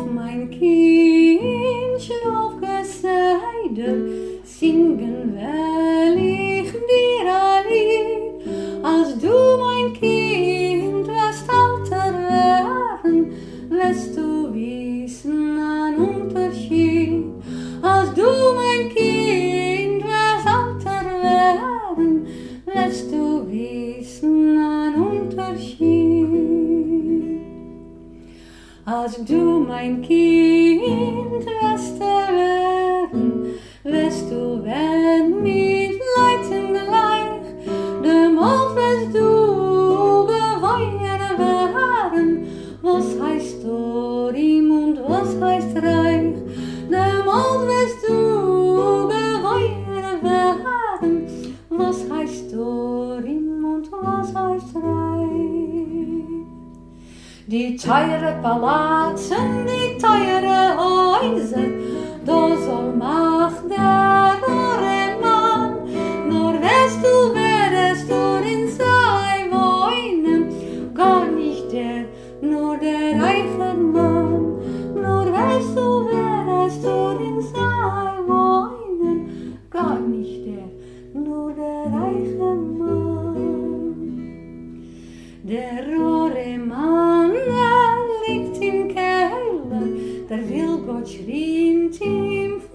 mein Kind, schlaf geseider, singen will ich dir ein Lied. Als du, mein Kind, wirst älter werden, wirst du wissen einen Unterschied. Als du, mein Kind, wirst älter werden, wirst du wissen einen Unterschied. Als du, mein Kind, wirst werden, wirst du werden mit Leuten gleich, dem Alt wirst du geweihen werden. Was heißt Torim und was heißt Reich? Dem Alt wirst du geweihen werden. Was heißt Torim und was heißt Reich? Die teure Palatsen, die teure Häuser, da soll Macht der Mann. Nur wirst du in sei wohnen, gar nicht der, nur der reiche Mann. Nur wirst du in sei wohnen, gar nicht der, nur der reiche Mann. Der rohe Mann, der liegt im Keller, der will Gott schrient ihm